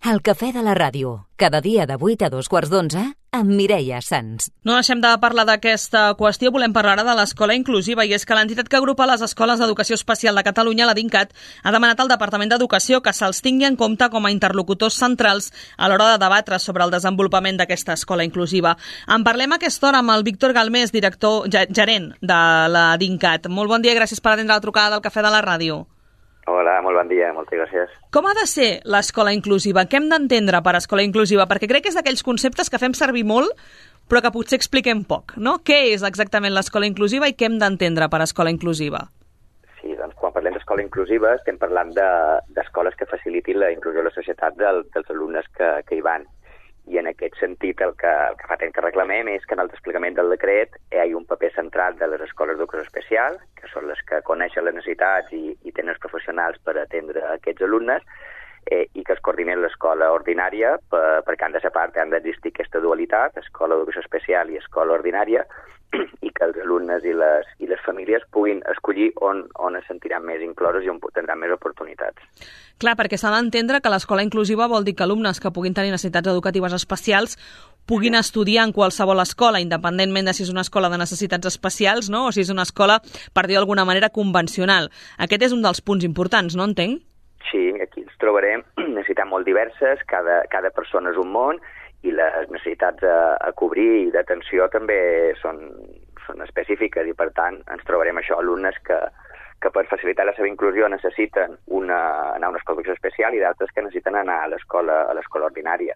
El cafè de la ràdio, cada dia de 8 a 2:15, amb Mireia Sans. No deixem de parlar d'aquesta qüestió, volem parlar ara de l'escola inclusiva, i és que l'entitat que agrupa les escoles d'educació especial de Catalunya, la DINCAT, ha demanat al Departament d'Educació que se'ls tingui en compte com a interlocutors centrals a l'hora de debatre sobre el desenvolupament d'aquesta escola inclusiva. En parlem a aquesta hora amb el Víctor Galmés, gerent de la DINCAT. Molt bon dia, gràcies per atendre la trucada del cafè de la ràdio. Hola, molt bon dia, moltes gràcies. Com ha de ser l'escola inclusiva? Què hem d'entendre per escola inclusiva? Perquè crec que és d'aquells conceptes que fem servir molt, però que potser expliquem poc, no? Què és exactament l'escola inclusiva i què hem d'entendre per escola inclusiva? Sí, doncs quan parlem d'escola inclusiva estem parlant d'escoles que facilitin la inclusió a la societat dels alumnes que hi van. I en aquest sentit el que fa temps que reclamem és que en el desplegament del decret hi hagi un paper central de les escoles d'educació especial, que són les que coneixen les necessitats i tenen els professionals per atendre aquests alumnes, i que es coordini l'escola ordinària perquè han de ser part, han d'existir aquesta dualitat, escola d'educació especial i escola ordinària, i que els alumnes i les famílies puguin escollir on es sentiran més inclosos i on tindran més oportunitats. Clar, perquè s'ha d'entendre que l'escola inclusiva vol dir que alumnes que puguin tenir necessitats educatives especials puguin estudiar en qualsevol escola, independentment de si és una escola de necessitats especials, no? O si és una escola, per dir d'alguna manera, convencional. Aquest és un dels punts importants, no entenc? Sí, aquí ens trobarem necessitats molt diverses, cada persona és un món, i les necessitats a cobrir i d'atenció també són específiques, i per tant ens trobarem això, alumnes que per facilitar la seva inclusió necessiten anar a una escola d'educació especial i d'altres que necessiten anar a l'escola ordinària.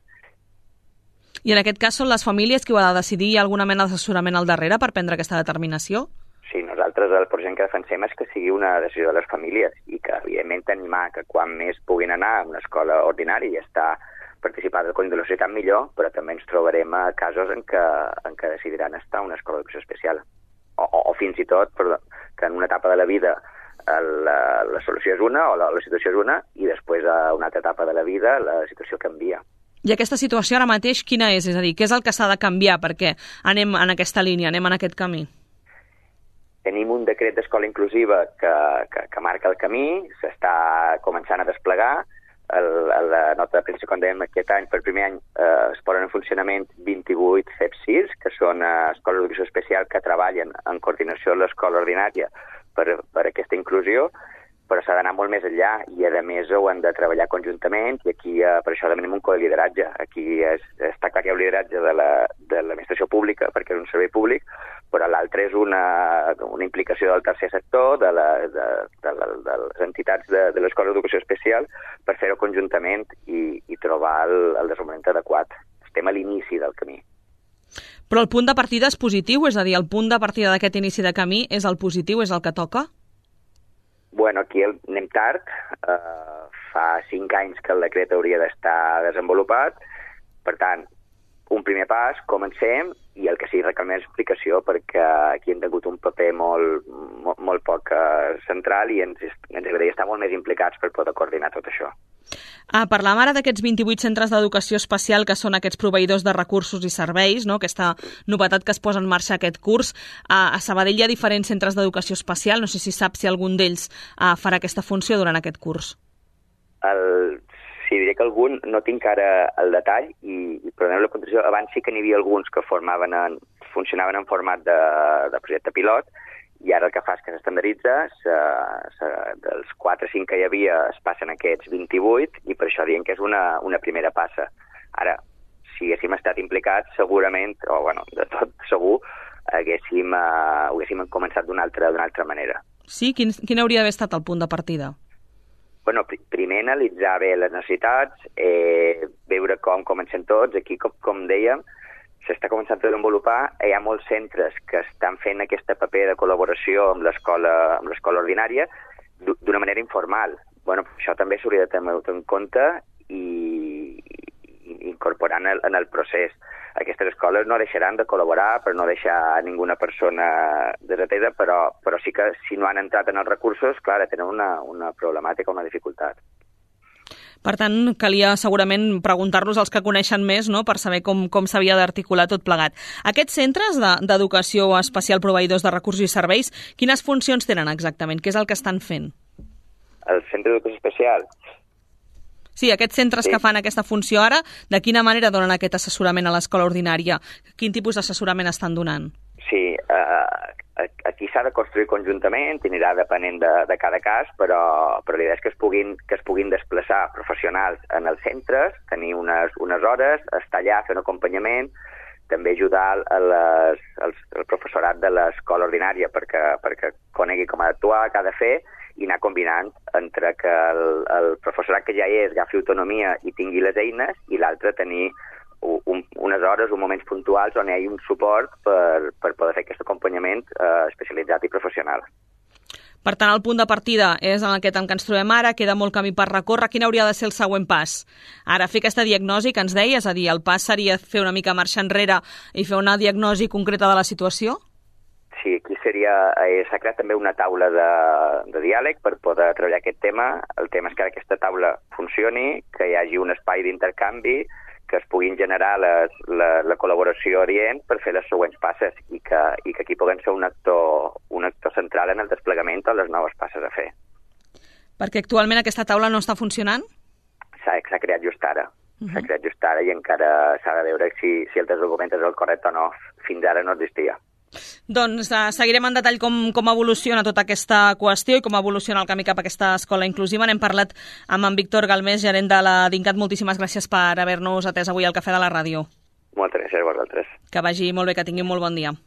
I en aquest cas són les famílies qui ho ha de decidir? Hi ha alguna mena d'assessorament al darrere per prendre aquesta determinació? Sí, nosaltres el projecte que defensem és que sigui una decisió de les famílies i que evidentment animar que quan més puguin anar a una escola ordinària i estar participar del conjunt de la societat millor, però també ens trobarem a casos en què decidiran estar a una escola d'educació especial. O fins i tot, que en una etapa de la vida la solució és una, o la situació és una, i després a una altra etapa de la vida la situació canvia. I aquesta situació ara mateix quina és? És a dir, què és el que s'ha de canviar perquè anem en aquesta línia, anem en aquest camí? Tenim un decret d'escola inclusiva que marca el camí, s'està començant a desplegar. La nota de premsa, com dèiem, aquest any, per primer any, es posen en funcionament 28 CEP6, que són escoles d'educació especial que treballen en coordinació amb l'escola ordinària per aquesta inclusió, però s'ha d'anar molt més enllà i, a més, ho han de treballar conjuntament, i aquí per això demanem un colideratge. Aquí està clar que hi ha un lideratge de l'administració pública, perquè és un servei públic, però l'altre és una implicació del tercer sector, de les entitats de l'escola d'educació especial, per fer-ho conjuntament i trobar el desenvolupament adequat. Estem a l'inici del camí. Però el punt de partida és positiu? És a dir, el punt de partida d'aquest inici de camí és el positiu, és el que toca? Bueno, aquí anem tard. Fa 5 anys que el decret hauria d'estar desenvolupat. Per tant, un primer pas, comencem, i el que sí reclamem és explicació, perquè aquí hem tingut un paper molt poc central i ens agradaria estar molt més implicats per poder coordinar tot això. Parlem ara d'aquests 28 centres d'educació especial que són aquests proveïdors de recursos i serveis, no? Aquesta novetat que es posa en marxa aquest curs. A Sabadell hi ha diferents centres d'educació especial, no sé si saps si algun d'ells farà aquesta funció durant aquest curs. Sí, diré que algun, no tinc ara el detall, però anem a la puntuació. Abans sí que n'hi havia alguns que funcionaven en format de projecte pilot, i ara el que fa és que s'estandarditza, dels 4 o 5 que hi havia es passen aquests 28, i per això diem que és una primera passa. Ara, si haguéssim estat implicats, segurament, o bueno, de tot segur, ho haguéssim començat d'una altra manera. Sí? Quin hauria d'haver estat el punt de partida? Bueno, primer analitzar bé les necessitats, veure com comencem tots. Aquí, com dèiem, s'està començant a desenvolupar. Hi ha molts centres que estan fent aquest paper de col·laboració amb l'escola ordinària d'una manera informal. Bueno, això també s'hauria de tenir en compte i incorporar en el procés. Aquestes escoles no deixaran de col·laborar per no deixar ninguna persona desatesa, però sí que si no han entrat en els recursos, clar, tenen una problemàtica, una dificultat. Per tant, calia segurament preguntar-los als que coneixen més, no?, per saber com s'havia d'articular tot plegat. Aquests centres d'educació especial proveïdors de recursos i serveis, quines funcions tenen exactament? Què és el que estan fent? El centre d'educació especial Sí, aquests centres que fan aquesta funció ara, de quina manera donen aquest assessorament a l'escola ordinària? Quin tipus d'assessorament estan donant? Sí, aquí s'ha de construir conjuntament, anirà depenent de cada cas, però la idea és que es puguin desplaçar professionals en els centres, tenir unes hores, estar allà, fer un acompanyament, també ajudar el professorat de l'escola ordinària perquè conegui com ha d'actuar, què ha de fer, i anar combinant entre que el professorat que ja és agafi autonomia i tingui les eines, i l'altre tenir unes hores o moments puntuals on hi hagi un suport per poder fer aquest acompanyament especialitzat i professional. Per tant, el punt de partida és en aquest en què ens trobem ara, queda molt camí per recórrer. Quin hauria de ser el següent pas? Ara, fer aquesta diagnosi que ens deia, és a dir, el pas seria fer una mica marxa enrere i fer una diagnosi concreta de la situació? Sí, aquí s'ha creat també una taula de diàleg per poder treballar aquest tema. El tema és que aquesta taula funcioni, que hi hagi un espai d'intercanvi, que es puguin generar la col·laboració adient per fer les següents passes i que aquí puguin ser un actor central en el desplegament de les noves passes a fer. Perquè actualment aquesta taula no està funcionant? S'ha creat just ara. S'ha creat just ara i encara s'ha de veure si el desdocument és el correcte o no. Fins ara no existia. Doncs seguirem en detall com evoluciona tota aquesta qüestió i com evoluciona el camí cap a aquesta escola inclusiva. N'hem parlat amb en Víctor Galmés, gerent de la DINCAT. Moltíssimes gràcies per haver-nos atès avui al Cafè de la Ràdio. Moltes gràcies a vosaltres. Que vagi molt bé, que tingui un molt bon dia.